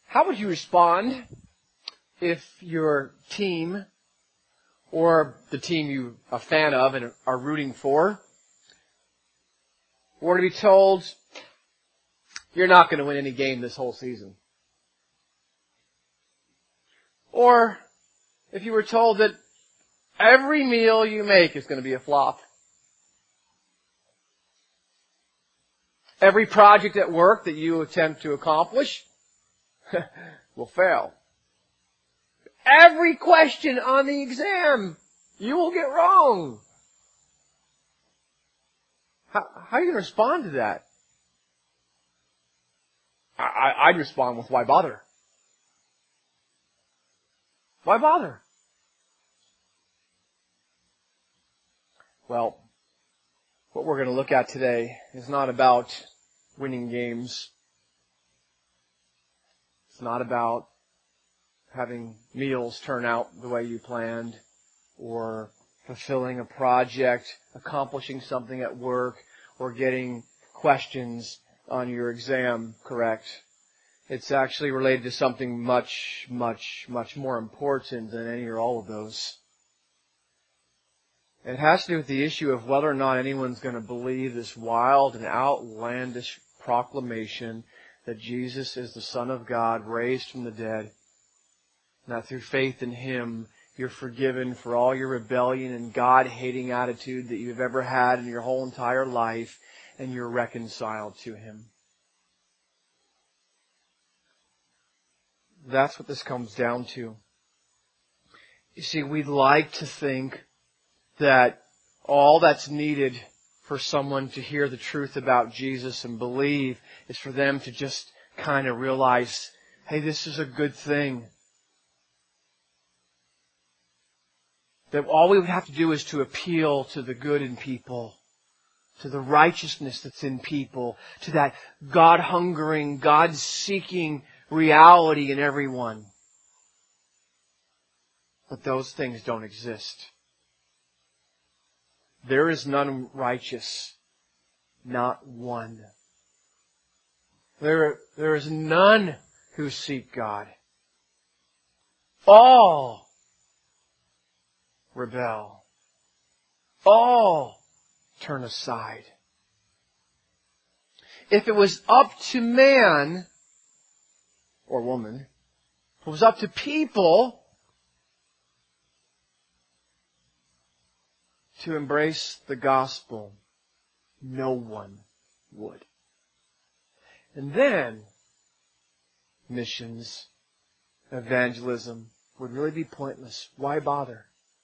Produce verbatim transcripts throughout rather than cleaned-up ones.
How would you respond if your team or the team you're a fan of and are rooting for were to be told, you're not going to win any game this whole season? Or if you were told that every meal you make is going to be a flop? Every project at work that you attempt to accomplish will fail. Every question on the exam you will get wrong. How, how are you going to respond to that? I, I'd respond with, why bother? Why bother? Well, what we're going to look at today is not about winning games. It's not about having meals turn out the way you planned, or fulfilling a project, accomplishing something at work, or getting questions on your exam correct. It's actually related to something much, much, much more important than any or all of those. It has to do with the issue of whether or not anyone's going to believe this wild and outlandish proclamation that Jesus is the Son of God, raised from the dead, and that through faith in Him, you're forgiven for all your rebellion and God-hating attitude that you've ever had in your whole entire life, and you're reconciled to Him. That's what this comes down to. You see, we'd like to think that all that's needed for someone to hear the truth about Jesus and believe is for them to just kind of realize, hey, this is a good thing. That all we would have to do is to appeal to the good in people, to the righteousness that's in people, to that God-hungering, God-seeking reality in everyone. But those things don't exist. There is none righteous, not one. There, there is none who seek God. All rebel. All turn aside. If it was up to man or woman, if it was up to people to embrace the gospel, no one would. And then missions, evangelism would really be pointless. Why bother?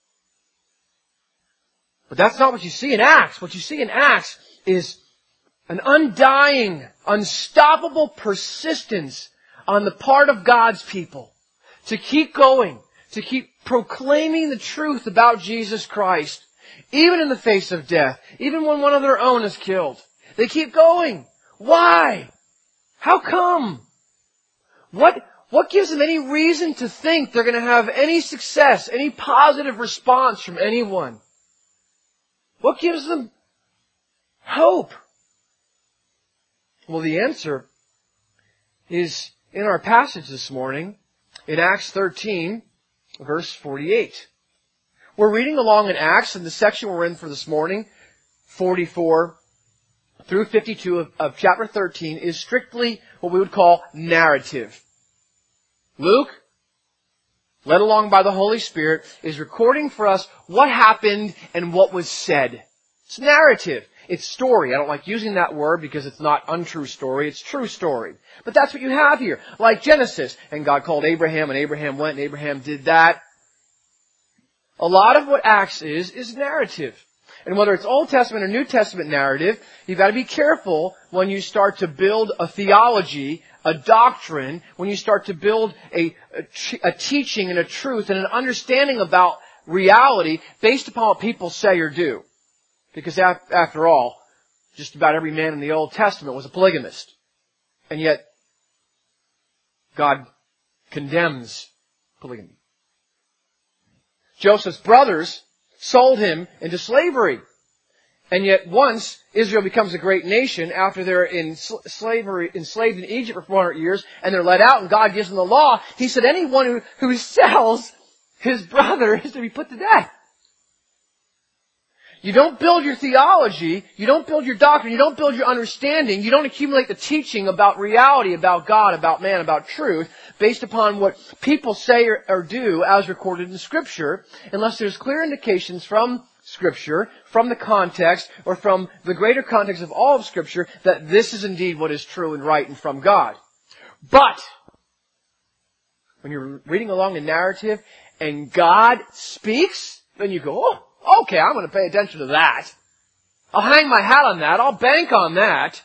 But that's not what you see in Acts. What you see in Acts is an undying, unstoppable persistence on the part of God's people to keep going, to keep proclaiming the truth about Jesus Christ, even in the face of death, even when one of their own is killed. They keep going. Why? How come? What, what gives them any reason to think they're going to have any success, any positive response from anyone? What gives them hope? Well, the answer is in our passage this morning, in Acts thirteen, verse forty-eight. We're reading along in Acts, and the section we're in for this morning, forty-four through fifty-two of, of chapter thirteen, is strictly what we would call narrative. Luke, led along by the Holy Spirit, is recording for us what happened and what was said. It's narrative. It's story. I don't like using that word because it's not untrue story. It's true story. But that's what you have here. Like Genesis. And God called Abraham, and Abraham went, and Abraham did that. A lot of what Acts is, is narrative. And whether it's Old Testament or New Testament narrative, you've got to be careful when you start to build a theology, a doctrine, when you start to build a, a, a teaching and a truth and an understanding about reality based upon what people say or do. Because after all, just about every man in the Old Testament was a polygamist. And yet, God condemns polygamy. Joseph's brothers sold him into slavery. And yet once Israel becomes a great nation after they're in sl- slavery, enslaved in Egypt for four hundred years, and they're let out and God gives them the law, He said anyone who, who sells his brother is to be put to death. You don't build your theology, you don't build your doctrine, you don't build your understanding, you don't accumulate the teaching about reality, about God, about man, about truth, based upon what people say or, or do as recorded in Scripture, unless there's clear indications from Scripture, from the context, or from the greater context of all of Scripture, that this is indeed what is true and right and from God. But, when you're reading along the narrative, and God speaks, then you go, oh, okay, I'm going to pay attention to that. I'll hang my hat on that. I'll bank on that.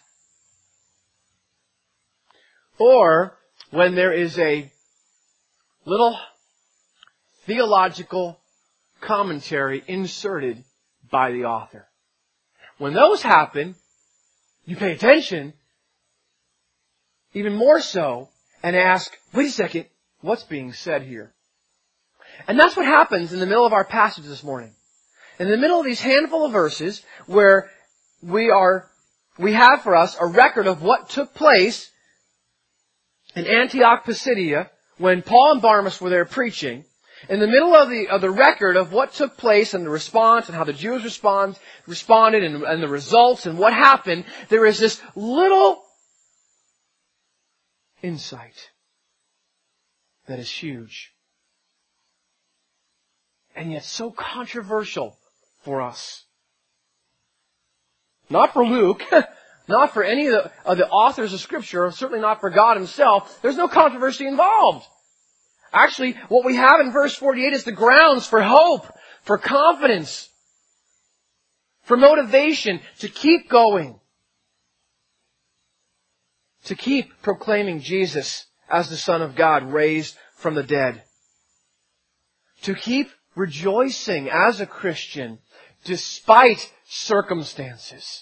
Or when there is a little theological commentary inserted by the author. When those happen, you pay attention even more so and ask, wait a second, what's being said here? And that's what happens in the middle of our passage this morning. In the middle of these handful of verses where we are, we have for us a record of what took place in Antioch, Pisidia, when Paul and Barnabas were there preaching. In the middle of the, of the record of what took place and the response and how the Jews respond, responded and, and the results and what happened, there is this little insight that is huge. And yet so controversial for us. Not for Luke, not for any of the, of the authors of Scripture, certainly not for God Himself. There's no controversy involved. Actually, what we have in verse forty-eight is the grounds for hope, for confidence, for motivation to keep going, to keep proclaiming Jesus as the Son of God raised from the dead, to keep rejoicing as a Christian despite circumstances.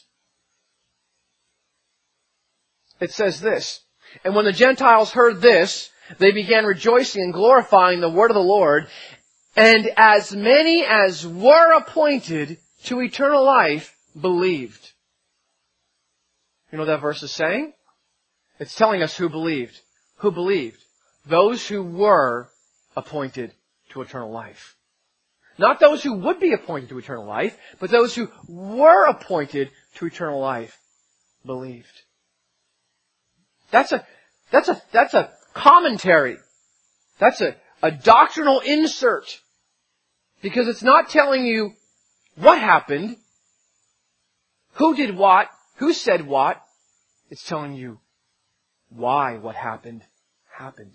It says this, and when the Gentiles heard this, they began rejoicing and glorifying the word of the Lord, and as many as were appointed to eternal life believed. You know what that verse is saying? It's telling us who believed. Who believed? Those who were appointed to eternal life. Not those who would be appointed to eternal life, but those who were appointed to eternal life believed. That's a, that's a, that's a commentary. That's a, a doctrinal insert. Because it's not telling you what happened, who did what, who said what. It's telling you why what happened, happened.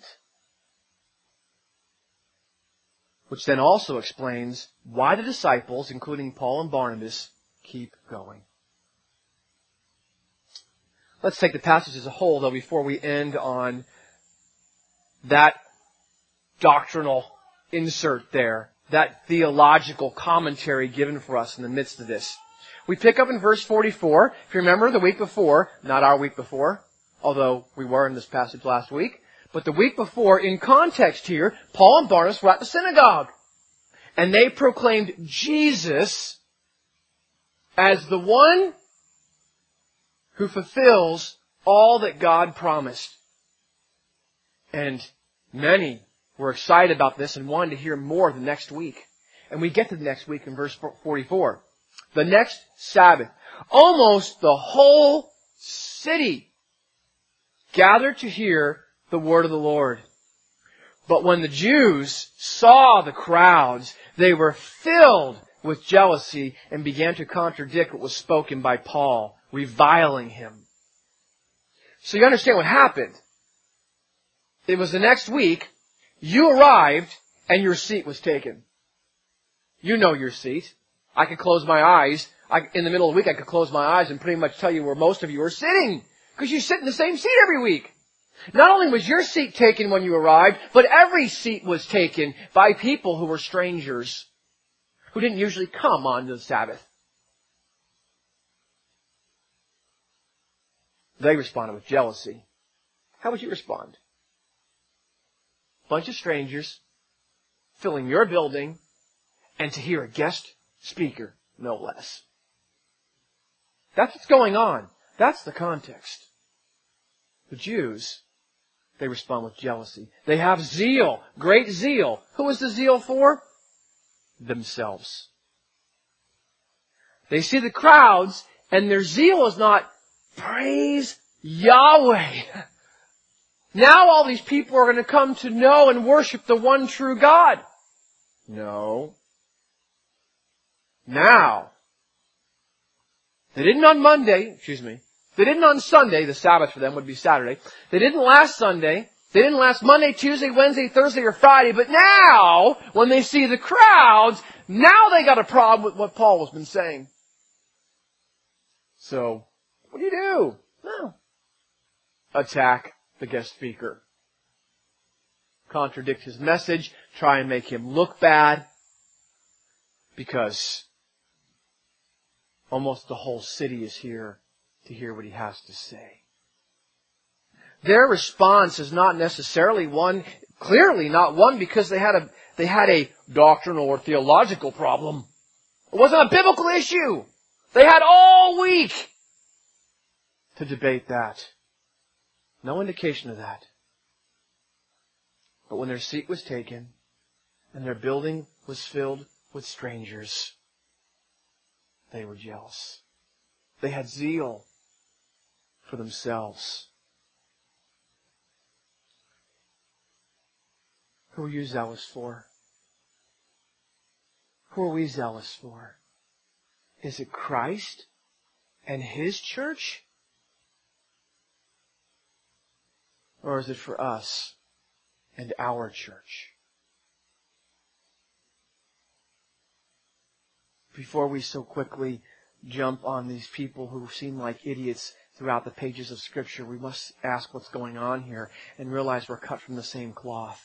Which then also explains why the disciples, including Paul and Barnabas, keep going. Let's take the passage as a whole, though, before we end on that doctrinal insert there, that theological commentary given for us in the midst of this. We pick up in verse forty-four. If you remember the week before, not our week before, although we were in this passage last week, but the week before, in context here, Paul and Barnabas were at the synagogue. And they proclaimed Jesus as the one who fulfills all that God promised. And many were excited about this and wanted to hear more the next week. And we get to the next week in verse forty-four. The next Sabbath, almost the whole city gathered to hear the word of the Lord. But when the Jews saw the crowds, they were filled with jealousy and began to contradict what was spoken by Paul, reviling him. So you understand what happened. It was the next week, you arrived and your seat was taken. You know your seat. I could close my eyes. I, in the middle of the week I could close my eyes and pretty much tell you where most of you are sitting. Because you sit in the same seat every week. Not only was your seat taken when you arrived, but every seat was taken by people who were strangers, who didn't usually come on the Sabbath. They responded with jealousy. How would you respond? Bunch of strangers filling your building, and to hear a guest speaker, no less. That's what's going on. That's the context. The Jews, they respond with jealousy. They have zeal, great zeal. Who is the zeal for? Themselves. They see the crowds, and their zeal is not, praise Yahweh. Now all these people are going to come to know and worship the one true God. No. Now. They didn't on Monday, excuse me. They didn't on Sunday, the Sabbath for them would be Saturday. They didn't last Sunday. They didn't last Monday, Tuesday, Wednesday, Thursday, or Friday. But now, when they see the crowds, now they got a problem with what Paul has been saying. So, what do you do? No. Attack the guest speaker. Contradict his message. Try and make him look bad. Because almost the whole city is here to hear what he has to say. Their response is not necessarily one, clearly not one because they had a, they had a doctrinal or theological problem. It wasn't a biblical issue. They had all week to debate that. No indication of that. But when their seat was taken and their building was filled with strangers, they were jealous. They had zeal for themselves. Who are you zealous for? Who are we zealous for? Is it Christ and His church? Or is it for us and our church? Before we so quickly jump on these people who seem like idiots throughout the pages of Scripture, we must ask what's going on here and realize we're cut from the same cloth.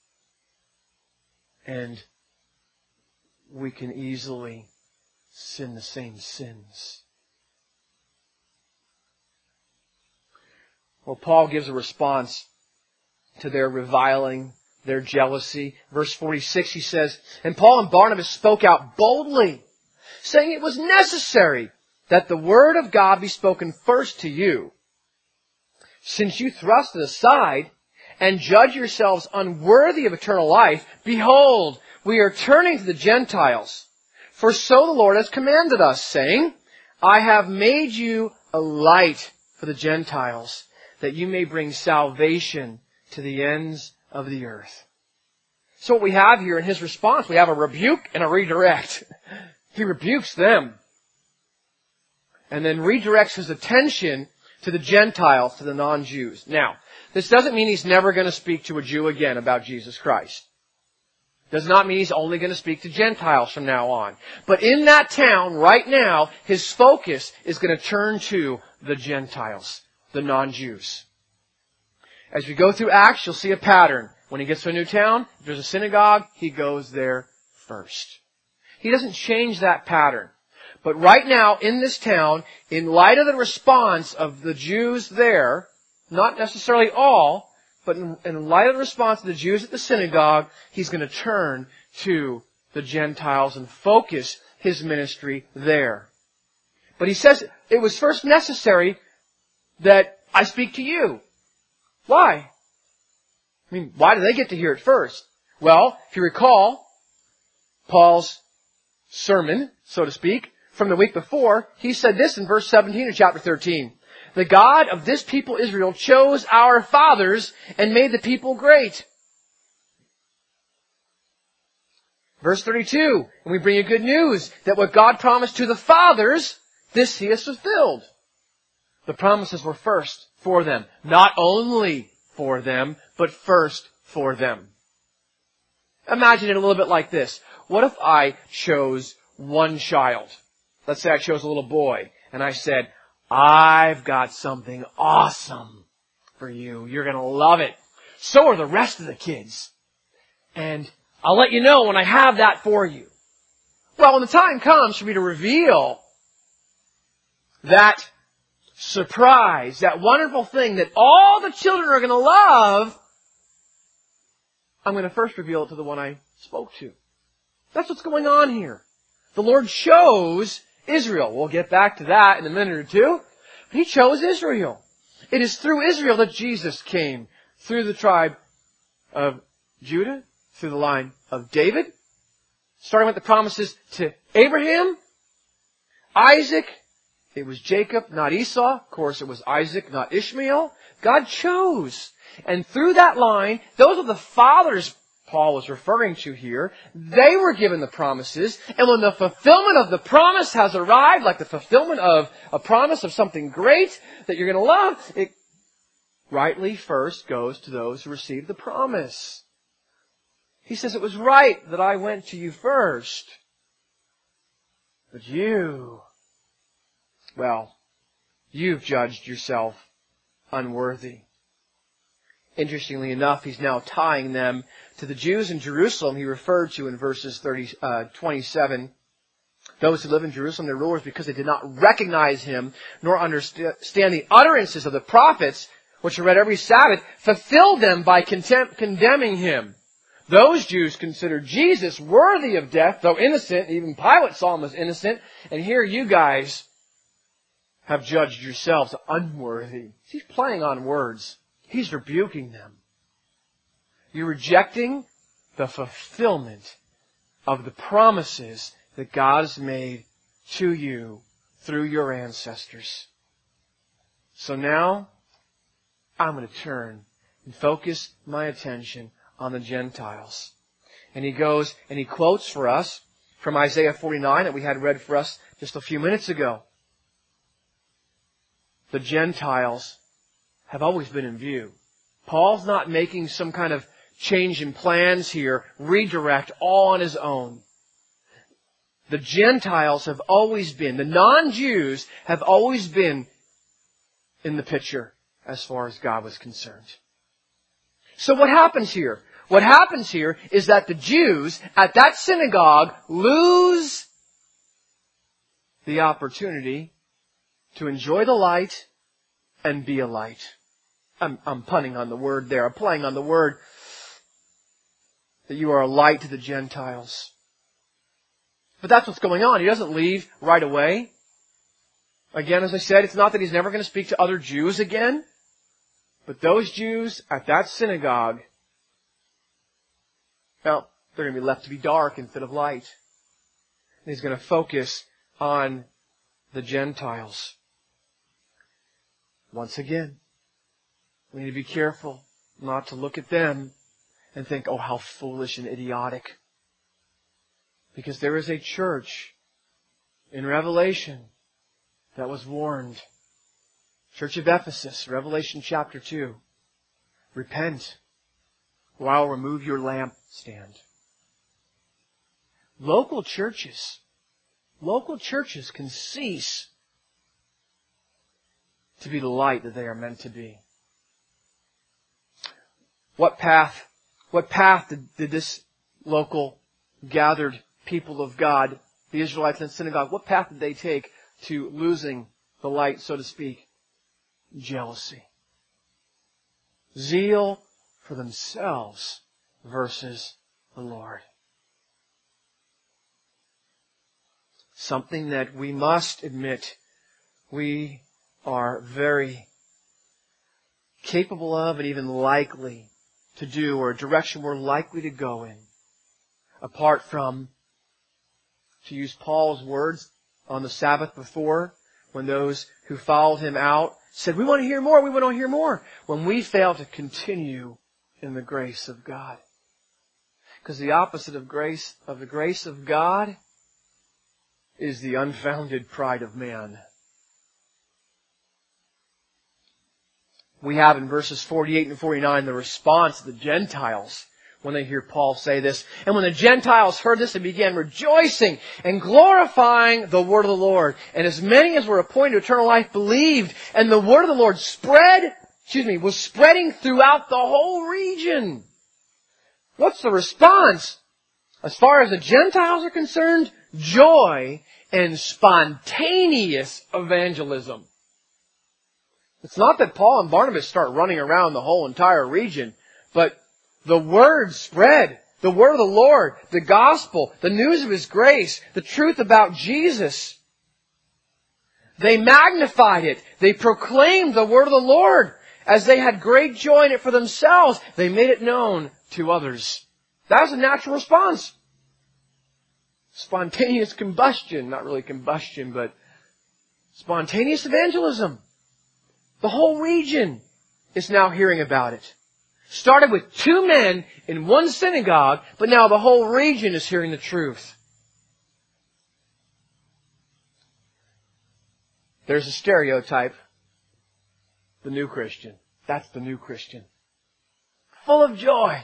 And we can easily sin the same sins. Well, Paul gives a response to their reviling, their jealousy. Verse forty-six, he says, "And Paul and Barnabas spoke out boldly, saying it was necessary that the word of God be spoken first to you. Since you thrust it aside and judge yourselves unworthy of eternal life, behold, we are turning to the Gentiles. For so the Lord has commanded us, saying, I have made you a light for the Gentiles, that you may bring salvation to the ends of the earth." So what we have here in his response, we have a rebuke and a redirect. He rebukes them and then redirects his attention to the Gentiles, to the non-Jews. Now, this doesn't mean he's never going to speak to a Jew again about Jesus Christ. Does not mean he's only going to speak to Gentiles from now on. But in that town, right now, his focus is going to turn to the Gentiles, the non-Jews. As we go through Acts, you'll see a pattern. When he gets to a new town, if there's a synagogue, he goes there first. He doesn't change that pattern. But right now, in this town, in light of the response of the Jews there, not necessarily all, but in, in light of the response of the Jews at the synagogue, he's going to turn to the Gentiles and focus his ministry there. But he says it was first necessary that I speak to you. Why? I mean, why do they get to hear it first? Well, if you recall, Paul's sermon, so to speak, from the week before, he said this in verse seventeen of chapter thirteen. "The God of this people Israel chose our fathers and made the people great." Verse thirty-two, "And we bring you good news that what God promised to the fathers, this He has fulfilled." The promises were first for them. Not only for them, but first for them. Imagine it a little bit like this. What if I chose one child? Let's say I chose a little boy, and I said, "I've got something awesome for you. You're going to love it. So are the rest of the kids. And I'll let you know when I have that for you." Well, when the time comes for me to reveal that surprise, that wonderful thing that all the children are going to love, I'm going to first reveal it to the one I spoke to. That's what's going on here. The Lord chose Israel. We'll get back to that in a minute or two. But He chose Israel. It is through Israel that Jesus came. Through the tribe of Judah, through the line of David, starting with the promises to Abraham, Isaac. It was Jacob, not Esau. Of course, it was Isaac, not Ishmael. God chose. And through that line, those are the fathers Paul was referring to here. They were given the promises. And when the fulfillment of the promise has arrived, like the fulfillment of a promise of something great that you're going to love, it rightly first goes to those who received the promise. He says, it was right that I went to you first. But you, well, you've judged yourself unworthy. Interestingly enough, he's now tying them to the Jews in Jerusalem he referred to in verses thirty, uh, twenty-seven. Those who live in Jerusalem, their rulers, because they did not recognize Him, nor understand the utterances of the prophets, which are read every Sabbath, fulfilled them by contempt, condemning Him. Those Jews considered Jesus worthy of death, though innocent. Even Pilate saw Him as innocent. And here you guys have judged yourselves unworthy. He's playing on words. He's rebuking them. You're rejecting the fulfillment of the promises that God has made to you through your ancestors. So now, I'm going to turn and focus my attention on the Gentiles. And he goes and he quotes for us from Isaiah forty-nine that we had read for us just a few minutes ago. The Gentiles have always been in view. Paul's not making some kind of change in plans here, redirect all on his own. The Gentiles have always been, the non-Jews have always been in the picture as far as God was concerned. So what happens here? What happens here is that the Jews at that synagogue lose the opportunity to enjoy the light and be a light. I'm, I'm punning on the word there. I'm playing on the word that you are a light to the Gentiles. But that's what's going on. He doesn't leave right away. Again, as I said, it's not that he's never going to speak to other Jews again. But those Jews at that synagogue, well, they're going to be left to be dark instead of light. And he's going to focus on the Gentiles. Once again, we need to be careful not to look at them and think, oh, how foolish and idiotic. Because there is a church in Revelation that was warned. Church of Ephesus, Revelation chapter two. Repent, or I'll remove your lampstand. Local churches, local churches can cease to be the light that they are meant to be. What path, what path did, did this local gathered people of God, the Israelites in the synagogue, what path did they take to losing the light, so to speak? Jealousy. Zeal for themselves versus the Lord. Something that we must admit we are very capable of and even likely to do, or a direction we're likely to go in, apart from, to use Paul's words on the Sabbath before, when those who followed him out said, we want to hear more, we want to hear more, when we fail to continue in the grace of God. Because the opposite of grace, of the grace of God, is the unfounded pride of man. We have in verses forty-eight and forty-nine the response of the Gentiles when they hear Paul say this. And when the Gentiles heard this, they began rejoicing and glorifying the word of the Lord. And as many as were appointed to eternal life believed. And the word of the Lord spread, excuse me, was spreading throughout the whole region. What's the response? As far as the Gentiles are concerned, joy and spontaneous evangelism. It's not that Paul and Barnabas start running around the whole entire region, but the word spread. The word of the Lord, the gospel, the news of His grace, the truth about Jesus They magnified it. They proclaimed the word of the Lord. As they had great joy in it for themselves, they made it known to others. That was a natural response. Spontaneous combustion. Not really combustion, but spontaneous evangelism. The whole region is now hearing about it. Started with two men in one synagogue, but now the whole region is hearing the truth. There's a stereotype. The new Christian. That's the new Christian. Full of joy.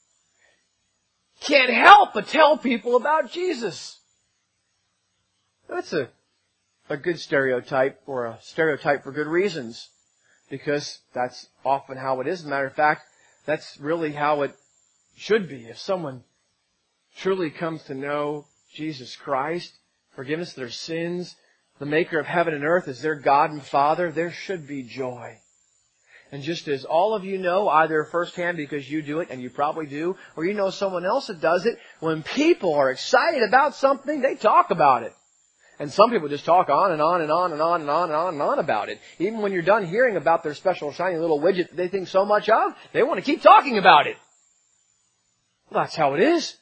Can't help but tell people about Jesus. That's a, a good stereotype, or a stereotype for good reasons. Because that's often how it is. As a matter of fact, that's really how it should be. If someone truly comes to know Jesus Christ, forgiveness of their sins, the maker of heaven and earth is their God and Father, there should be joy. And just as all of you know, either firsthand because you do it, and you probably do, or you know someone else that does it, when people are excited about something, they talk about it. And some people just talk on and on and on and on and on and on and on about it. Even when you're done hearing about their special shiny little widget that they think so much of, they want to keep talking about it. Well, that's how it is.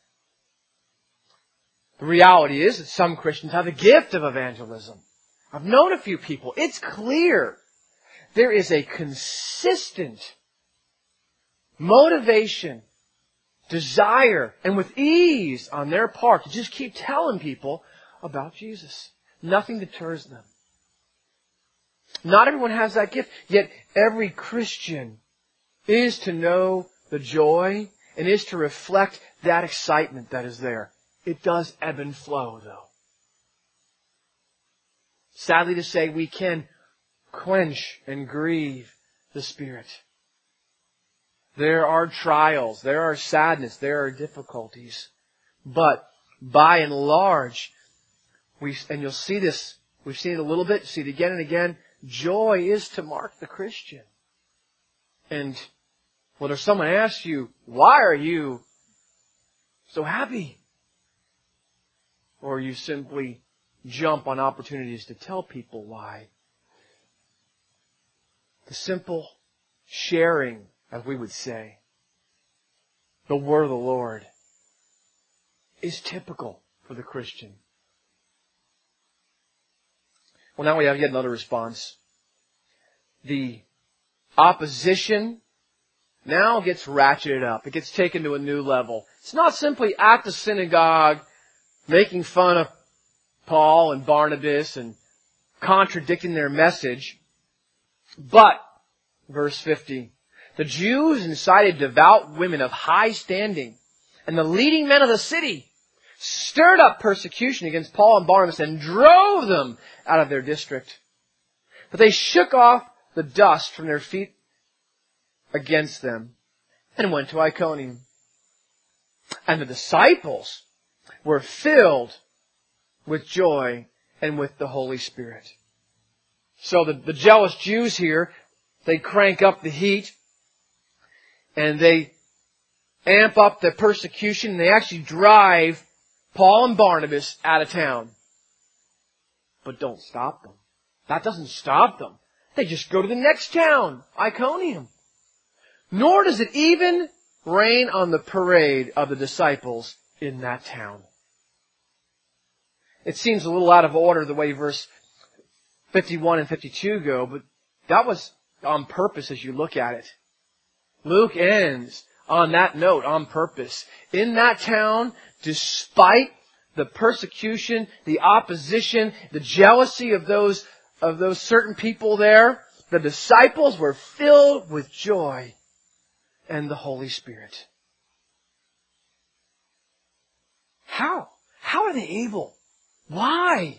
The reality is that some Christians have the gift of evangelism. I've known a few people. It's clear. There is a consistent motivation, desire, and with ease on their part to just keep telling people about Jesus. Nothing deters them. Not everyone has that gift, yet every Christian is to know the joy and is to reflect that excitement that is there. It does ebb and flow, though. Sadly to say, we can quench and grieve the Spirit. There are trials, there are sadness, there are difficulties. But by and large, we and you'll see this, we've seen it a little bit, see it again and again, joy is to mark the Christian. And whether someone asks you, why are you so happy? Or you simply jump on opportunities to tell people why. The simple sharing, as we would say, the word of the Lord is typical for the Christian. Well, now we have yet another response. The opposition now gets ratcheted up. It gets taken to a new level. It's not simply at the synagogue making fun of Paul and Barnabas and contradicting their message. But, verse fifty, the Jews incited devout women of high standing, and the leading men of the city stirred up persecution against Paul and Barnabas and drove them out of their district. But they shook off the dust from their feet against them and went to Iconium. And the disciples were filled with joy and with the Holy Spirit. So the, the jealous Jews here, they crank up the heat and they amp up the persecution, and they actually drive Paul and Barnabas out of town. But don't stop them. That doesn't stop them. They just go to the next town, Iconium. Nor does it even rain on the parade of the disciples in that town. It seems a little out of order the way verse fifty-one and fifty-two go, but that was on purpose as you look at it. Luke ends on that note, on purpose. In that town, despite the persecution, the opposition, the jealousy of those, of those certain people there, the disciples were filled with joy and the Holy Spirit. How? How are they able? Why?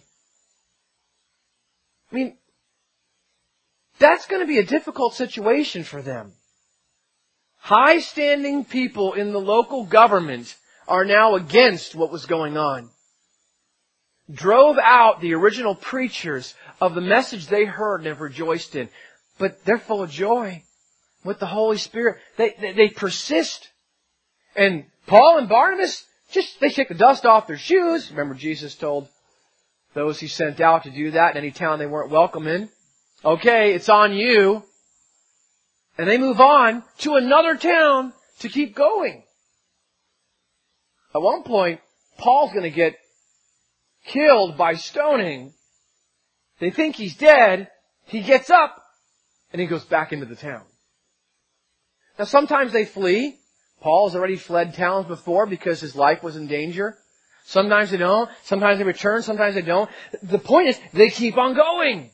I mean, that's going to be a difficult situation for them. High-standing people in the local government are now against what was going on. Drove out the original preachers of the message they heard and have rejoiced in. But they're full of joy with the Holy Spirit. They, they, they persist. And Paul and Barnabas, just, they shake the dust off their shoes. Remember Jesus told those He sent out to do that in any town they weren't welcome in. Okay, it's on you. And they move on to another town to keep going. At one point, Paul's going to get killed by stoning. They think he's dead. He gets up and he goes back into the town. Now sometimes they flee. Paul has already fled towns before because his life was in danger. Sometimes they don't. Sometimes they return. Sometimes they don't. The point is, they keep on going.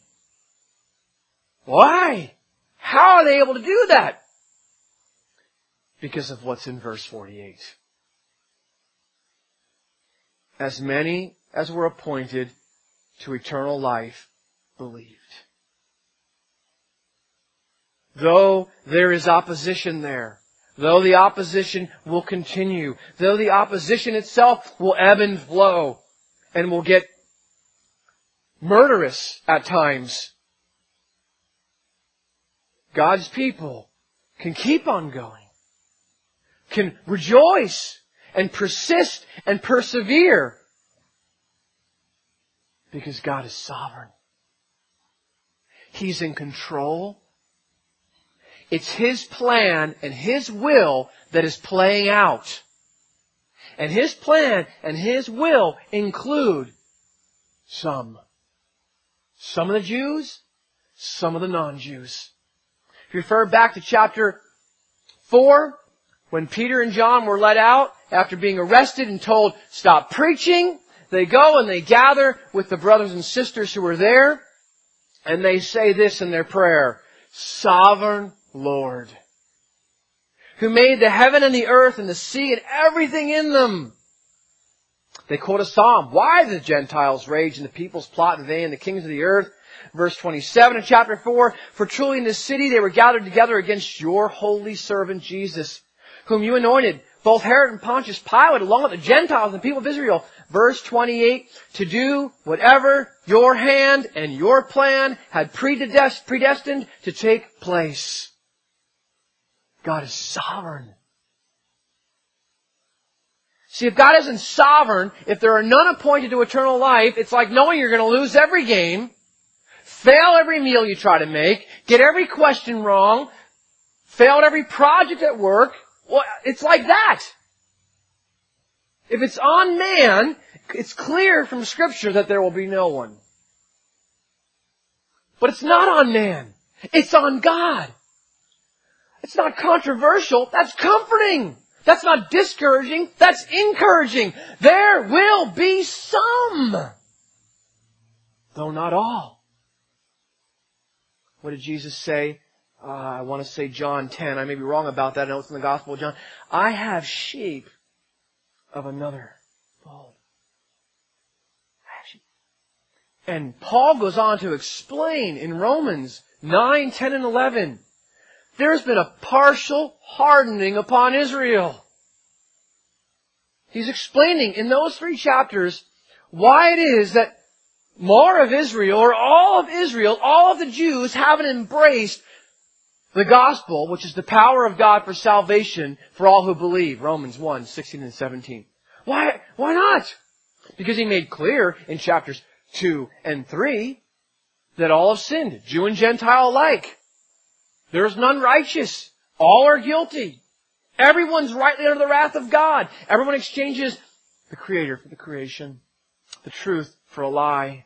Why? How are they able to do that? Because of what's in verse forty-eight. As many as were appointed to eternal life believed. Though there is opposition there, though the opposition will continue, though the opposition itself will ebb and flow and will get murderous at times, God's people can keep on going, can rejoice and persist and persevere because God is sovereign. He's in control. It's His plan and His will that is playing out. And His plan and His will include some. Some of the Jews, some of the non-Jews. If you refer back to chapter four, when Peter and John were let out after being arrested and told, stop preaching, they go and they gather with the brothers and sisters who were there, and they say this in their prayer, Sovereign Lord, who made the heaven and the earth and the sea and everything in them. They quote a psalm. Why do the Gentiles rage and the peoples plot in vain, the kings of the earth? Verse twenty-seven of chapter four, for truly in this city they were gathered together against your holy servant Jesus, whom you anointed, both Herod and Pontius Pilate, along with the Gentiles and the people of Israel. Verse twenty-eight, to do whatever your hand and your plan had predestined to take place. God is sovereign. See, if God isn't sovereign, if there are none appointed to eternal life, it's like knowing you're going to lose every game, fail every meal you try to make, get every question wrong, fail at every project at work. Well, it's like that. If it's on man, it's clear from Scripture that there will be no one. But it's not on man. It's on God. It's not controversial. That's comforting. That's not discouraging. That's encouraging. There will be some, though not all. What did Jesus say? Uh, I want to say John ten. I may be wrong about that. I know it's in the Gospel of John. I have sheep of another fold. I have sheep. And Paul goes on to explain in Romans nine, ten, and eleven, there's been a partial hardening upon Israel. He's explaining in those three chapters why it is that more of Israel, or all of Israel, all of the Jews haven't embraced the gospel, which is the power of God for salvation for all who believe. Romans one, sixteen and seventeen. Why, why not? Because he made clear in chapters two and three that all have sinned, Jew and Gentile alike. There is none righteous. All are guilty. Everyone's rightly under the wrath of God. Everyone exchanges the Creator for the creation, the truth for a lie.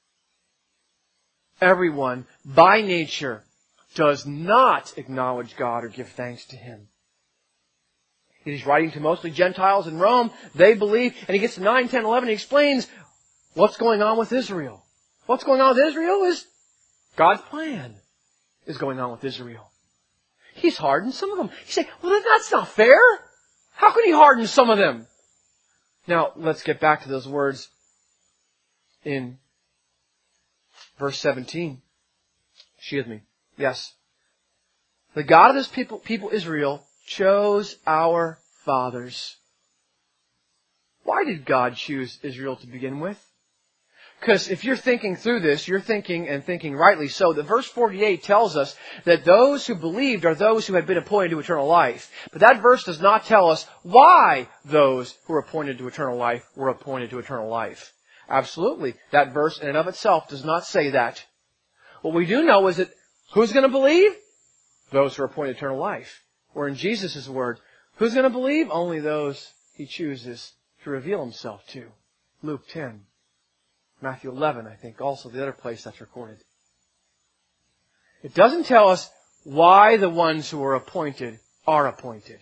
Everyone, by nature, does not acknowledge God or give thanks to Him. He's writing to mostly Gentiles in Rome. They believe, and he gets to nine, ten, eleven, he explains what's going on with Israel. What's going on with Israel is God's plan is going on with Israel. He's hardened some of them. You say, well, that's not fair. How can He harden some of them? Now, let's get back to those words in verse seventeen. Excuse me. Yes. The God of this people, people Israel, chose our fathers. Why did God choose Israel to begin with? Because if you're thinking through this, you're thinking and thinking rightly so. The verse forty-eight tells us that those who believed are those who had been appointed to eternal life. But that verse does not tell us why those who were appointed to eternal life were appointed to eternal life. Absolutely. That verse in and of itself does not say that. What we do know is that who's going to believe? Those who are appointed eternal life. Or in Jesus' word, who's going to believe? Only those He chooses to reveal Himself to. Luke ten. Matthew eleven, I think, also the other place that's recorded. It doesn't tell us why the ones who are appointed are appointed.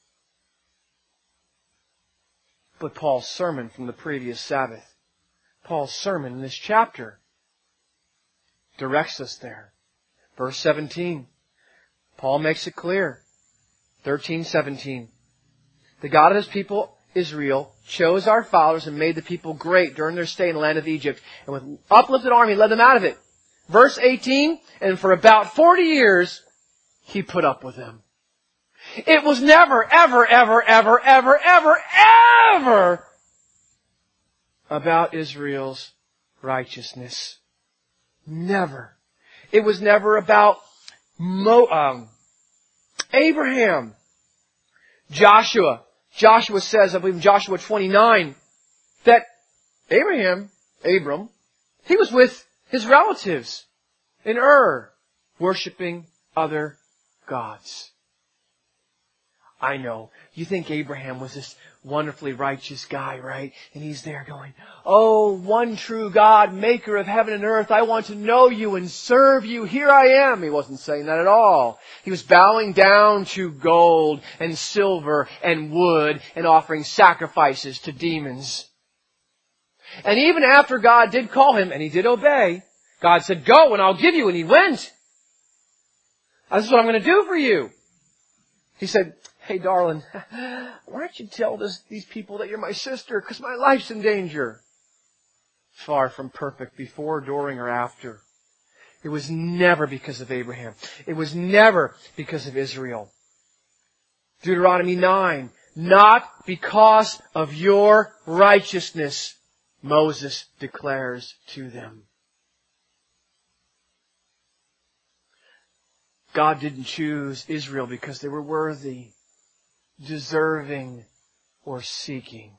But Paul's sermon from the previous Sabbath, Paul's sermon in this chapter, directs us there. Verse seventeen. Paul makes it clear. thirteen seventeen. The God of His people, Israel, chose our fathers and made the people great during their stay in the land of Egypt. And with uplifted arm, He led them out of it. Verse eighteen. And for about forty years, He put up with them. It was never, ever, ever, ever, ever, ever, ever about Israel's righteousness. Never. It was never about Mo, um, Abraham. Joshua. Joshua says, I believe in Joshua twenty-nine, that Abraham, Abram, he was with his relatives in Ur, worshiping other gods. I know. You think Abraham was this wonderfully righteous guy, right? And he's there going, oh, one true God, maker of heaven and earth, I want to know you and serve you. Here I am. He wasn't saying that at all. He was bowing down to gold and silver and wood and offering sacrifices to demons. And even after God did call him, and he did obey, God said, go and I'll give you. And he went. This is what I'm going to do for you. He said, hey, darling, why don't you tell this, these people that you're my sister, because my life's in danger. Far from perfect, before, during, or after. It was never because of Abraham. It was never because of Israel. Deuteronomy nine, not because of your righteousness, Moses declares to them. God didn't choose Israel because they were worthy, deserving, or seeking.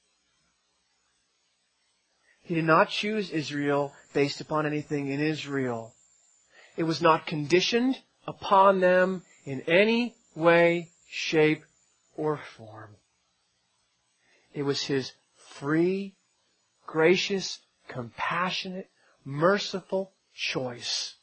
He did not choose Israel based upon anything in Israel. It was not conditioned upon them in any way, shape, or form. It was His free, gracious, compassionate, merciful choice.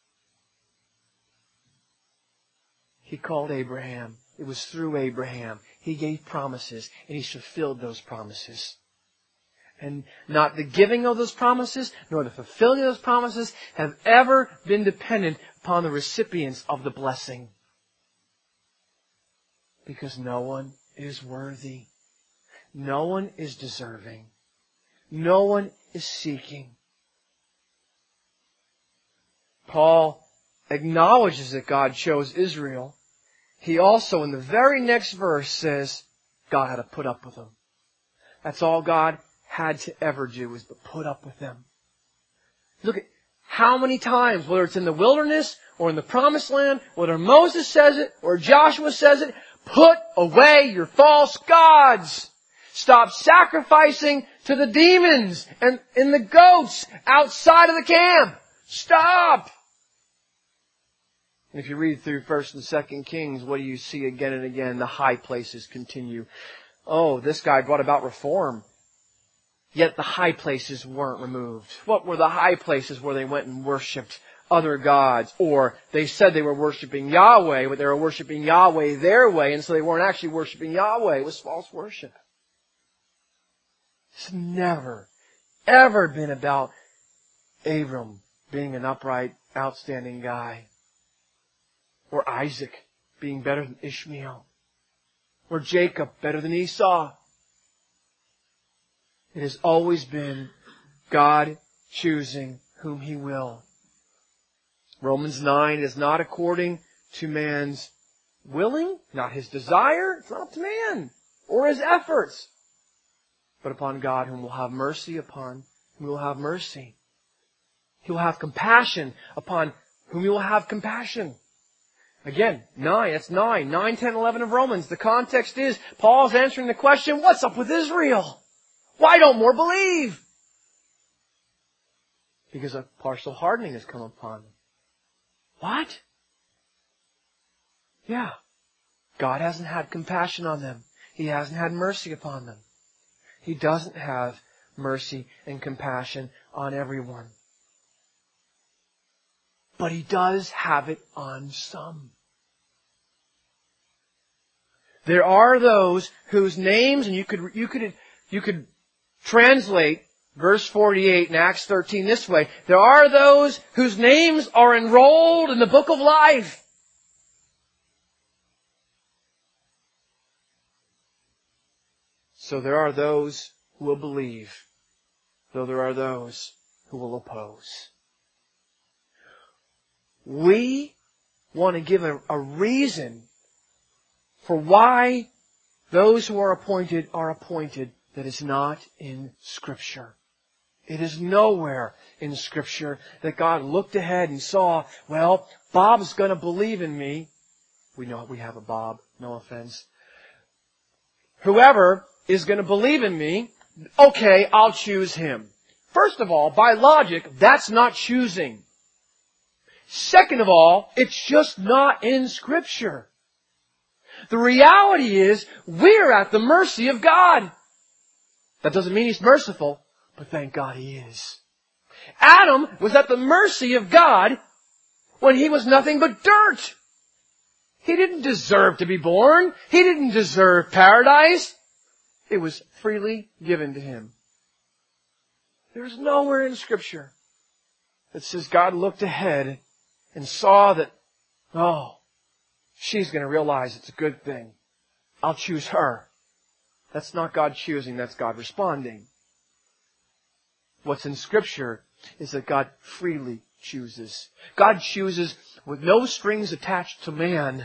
He called Abraham. It was through Abraham. He gave promises, and He's fulfilled those promises. And not the giving of those promises, nor the fulfilling of those promises have ever been dependent upon the recipients of the blessing. Because no one is worthy. No one is deserving. No one is seeking. Paul acknowledges that God chose Israel. He also, in the very next verse, says God had to put up with them. That's all God had to ever do, was to put up with them. Look at how many times, whether it's in the wilderness or in the promised land, whether Moses says it or Joshua says it, put away your false gods. Stop sacrificing to the demons and in the goats outside of the camp. Stop! If you read through First and Second Kings, what do you see again and again? The high places continue. Oh, this guy brought about reform. Yet the high places weren't removed. What were the high places where they went and worshipped other gods? Or they said they were worshiping Yahweh, but they were worshiping Yahweh their way, and so they weren't actually worshiping Yahweh. It was false worship. It's never, ever been about Abram being an upright, outstanding guy. Or Isaac being better than Ishmael. Or Jacob better than Esau. It has always been God choosing whom He will. Romans nine is not according to man's willing, not his desire. It's not up to man or his efforts, but upon God whom will have mercy upon whom will have mercy. He will have compassion upon whom He will have compassion. Again, nine, that's nine. nine, ten, eleven of Romans. The context is, Paul's answering the question, what's up with Israel? Why don't more believe? because a partial hardening has come upon them. What? Yeah. God hasn't had compassion on them. He hasn't had mercy upon them. He doesn't have mercy and compassion on everyone. But He does have it on some. There are those whose names, and you could, you could, you could translate verse forty-eight in Acts thirteen this way. There are those whose names are enrolled in the book of life. So there are those who will believe, though there are those who will oppose. We want to give a, a reason for why those who are appointed are appointed that is not in Scripture. It is nowhere in Scripture that God looked ahead and saw, well, Bob's going to believe in me. We know we have a Bob, no offense. Whoever is going to believe in me, okay, I'll choose him. First of all, by logic, that's not choosing. Second of all, it's just not in Scripture. The reality is, we're at the mercy of God. That doesn't mean He's merciful, but thank God He is. Adam was at the mercy of God when he was nothing but dirt. He didn't deserve to be born. He didn't deserve paradise. It was freely given to him. There's nowhere in Scripture that says God looked ahead and saw that, oh, she's going to realize it's a good thing. I'll choose her. That's not God choosing, that's God responding. What's in Scripture is that God freely chooses. God chooses with no strings attached to man.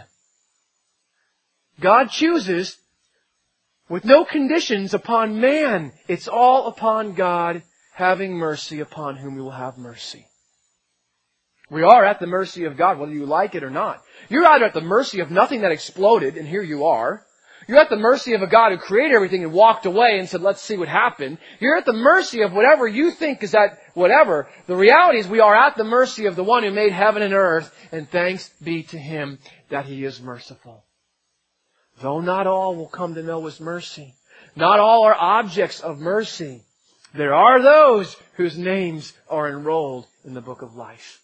God chooses with no conditions upon man. It's all upon God having mercy upon whom He will have mercy. We are at the mercy of God, whether you like it or not. You're either at the mercy of nothing that exploded, and here you are. You're at the mercy of a God who created everything and walked away and said, let's see what happened. You're at the mercy of whatever you think is that whatever. The reality is we are at the mercy of the one who made heaven and earth, and thanks be to Him that He is merciful. Though not all will come to know His mercy, not all are objects of mercy, there are those whose names are enrolled in the book of life.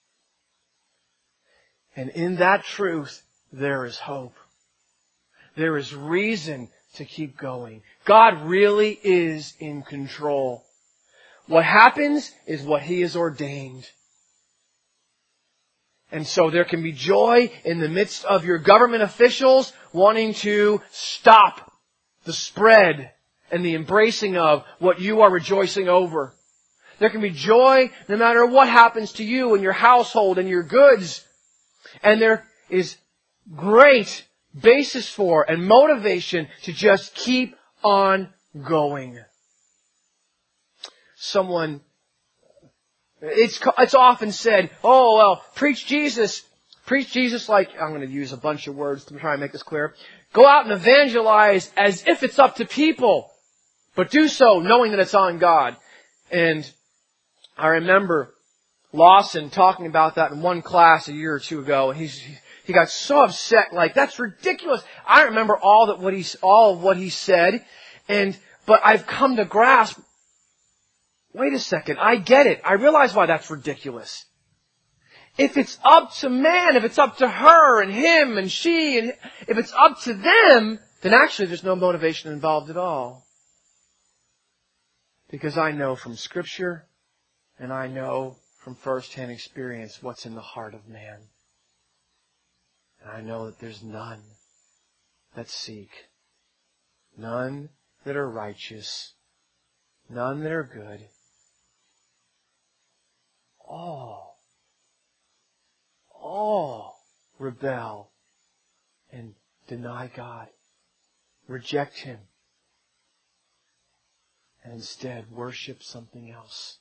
And in that truth, there is hope. There is reason to keep going. God really is in control. What happens is what He has ordained. And so there can be joy in the midst of your government officials wanting to stop the spread and the embracing of what you are rejoicing over. There can be joy no matter what happens to you and your household and your goods. And there is great basis for and motivation to just keep on going. Someone, it's, it's often said, oh, well, preach Jesus. Preach Jesus like, I'm going to use a bunch of words to try and make this clear. Go out and evangelize as if it's up to people, but do so knowing that it's on God. And I remember Lawson talking about that in one class a year or two ago, and he's, he got so upset, like, that's ridiculous. I don't remember all that what he, all of what he said, and, but I've come to grasp, wait a second, I get it. I realize why that's ridiculous. If it's up to man, if it's up to her and him and she, and if it's up to them, then actually there's no motivation involved at all. Because I know from Scripture, and I know from first-hand experience what's in the heart of man. And I know that there's none that seek, none that are righteous, none that are good. All, all rebel and deny God, reject Him, and instead worship something else.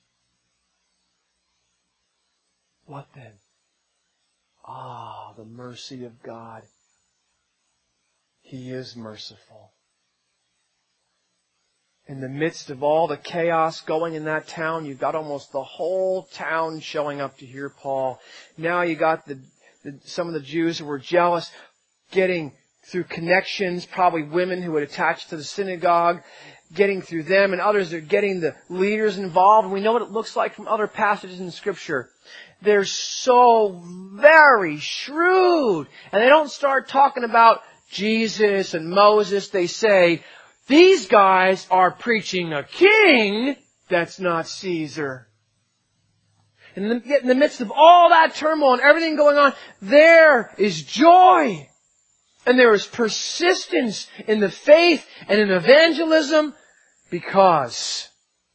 What then? Ah, the mercy of God. He is merciful. in the midst of all the chaos going in that town, you've got almost the whole town showing up to hear Paul. Now you got the, the some of the Jews who were jealous, getting through connections, probably women who had attached to the synagogue, getting through them, and others are getting the leaders involved. And we know what it looks like from other passages in Scripture. They're so very shrewd. And they don't start talking about Jesus and Moses. They say, these guys are preaching a king that's not Caesar. And in the midst of all that turmoil and everything going on, there is joy. And there is persistence in the faith and in evangelism because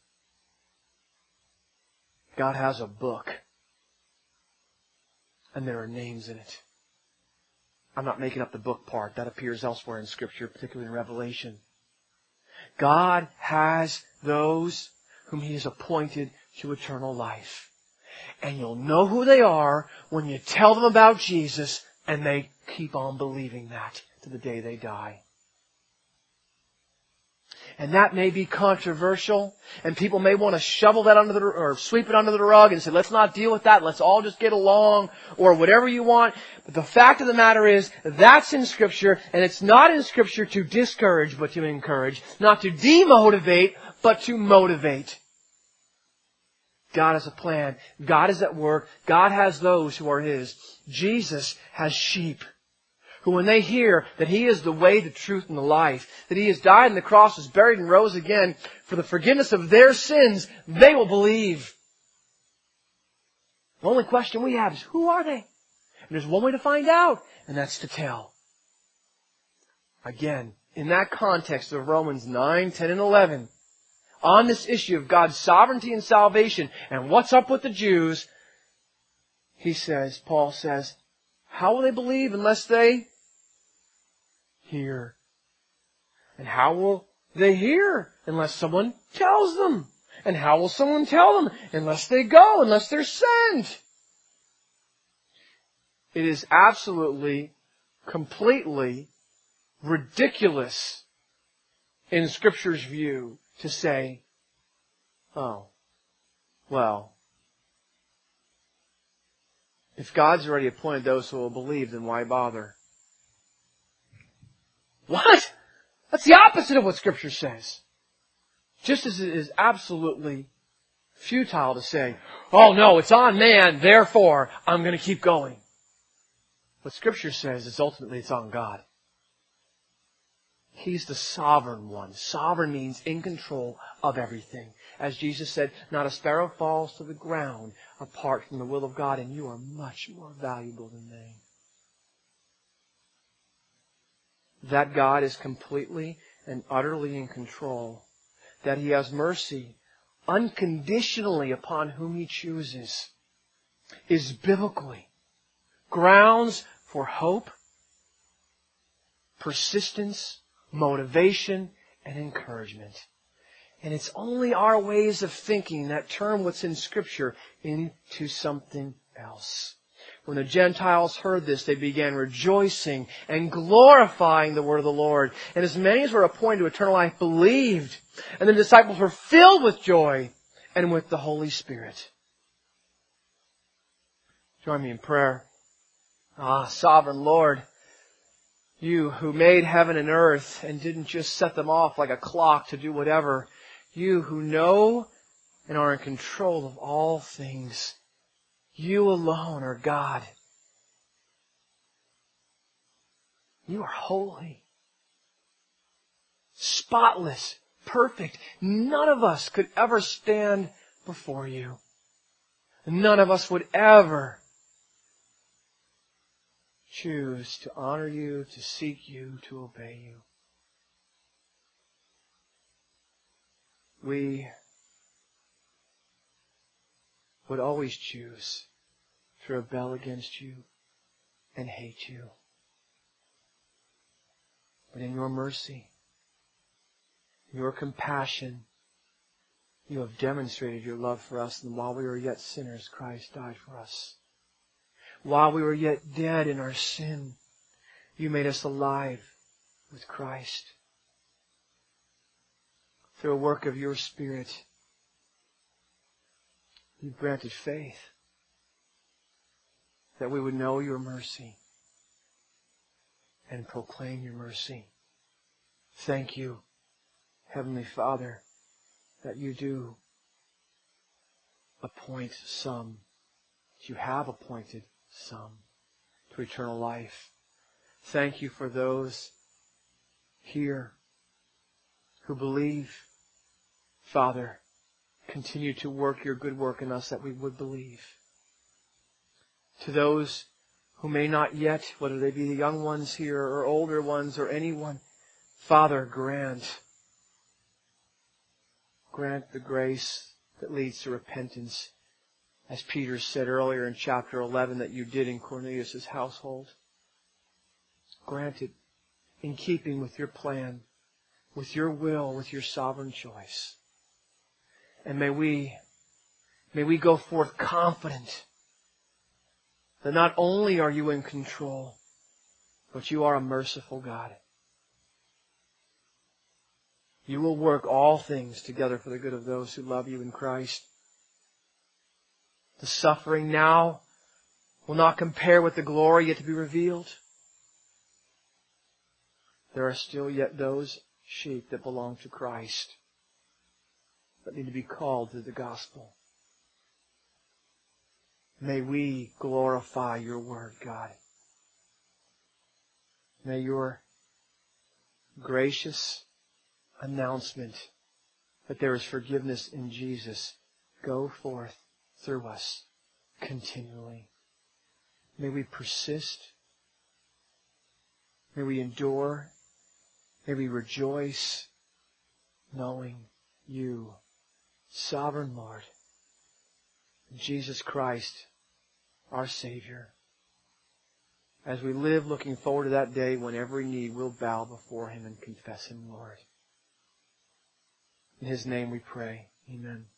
God has a book. And there are names in it. I'm not making up the book part. That appears elsewhere in Scripture, particularly in Revelation. God has those whom He has appointed to eternal life. And you'll know who they are when you tell them about Jesus, and they keep on believing that to the day they die. And that may be controversial, and people may want to shovel that under the, or sweep it under the rug and say, let's not deal with that, let's all just get along, or whatever you want. But the fact of the matter is, that's in Scripture, and it's not in Scripture to discourage, but to encourage. Not to demotivate, but to motivate. God has a plan. God is at work. God has those who are His. Jesus has sheep who, when they hear that He is the way, the truth, and the life, that He has died on the cross, was buried, and rose again for the forgiveness of their sins, they will believe. The only question we have is, who are they? And there's one way to find out, and that's to tell. Again, in that context of Romans nine, ten, and eleven, on this issue of God's sovereignty and salvation, and what's up with the Jews, he says, Paul says, how will they believe unless they hear? And how will they hear unless someone tells them? And how will someone tell them unless they go, unless they're sent? It is absolutely, completely ridiculous in Scripture's view to say, oh, well, if God's already appointed those who will believe, then why bother? What? That's the opposite of what Scripture says. Just as it is absolutely futile to say, oh no, it's on man, therefore I'm going to keep going. What Scripture says is ultimately it's on God. He's the sovereign one. Sovereign means in control of everything. As Jesus said, not a sparrow falls to the ground apart from the will of God, and you are much more valuable than they. That God is completely and utterly in control. That He has mercy unconditionally upon whom He chooses is biblically grounds for hope, persistence, motivation, and encouragement. And it's only our ways of thinking that turn what's in Scripture into something else. When the Gentiles heard this, they began rejoicing and glorifying the word of the Lord. And as many as were appointed to eternal life believed. And the disciples were filled with joy and with the Holy Spirit. Join me in prayer. Ah, sovereign Lord, You who made heaven and earth and didn't just set them off like a clock to do whatever. You who know and are in control of all things. You alone are God. You are holy, spotless, perfect. None of us could ever stand before You. None of us would ever choose to honor You, to seek You, to obey You. We would always choose to rebel against You and hate You. But in Your mercy, Your compassion, You have demonstrated Your love for us, and while we were yet sinners, Christ died for us. While we were yet dead in our sin, You made us alive with Christ. through a work of your Spirit, you've granted faith that we would know your mercy and proclaim your mercy. Thank you, Heavenly Father, that you do appoint some, that you have appointed some to eternal life. Thank you for those here who believe. Father, continue to work your good work in us that we would believe. To those who may not yet, whether they be the young ones here or older ones or anyone, Father, grant, grant the grace that leads to repentance, as Peter said earlier in chapter eleven that you did in Cornelius' household. Grant it in keeping with your plan, with your will, with your sovereign choice. And may we, may we go forth confident that not only are you in control, but you are a merciful God. You will work all things together for the good of those who love you in Christ. The suffering now will not compare with the glory yet to be revealed. There are still yet those sheep that belong to Christ that need to be called to the gospel. May we glorify your word, God. May your gracious announcement that there is forgiveness in Jesus go forth through us continually. May we persist. May we endure. May we rejoice knowing you, Sovereign Lord, Jesus Christ, our Savior, as we live looking forward to that day when every knee will bow before Him and confess Him Lord. In His name we pray. Amen.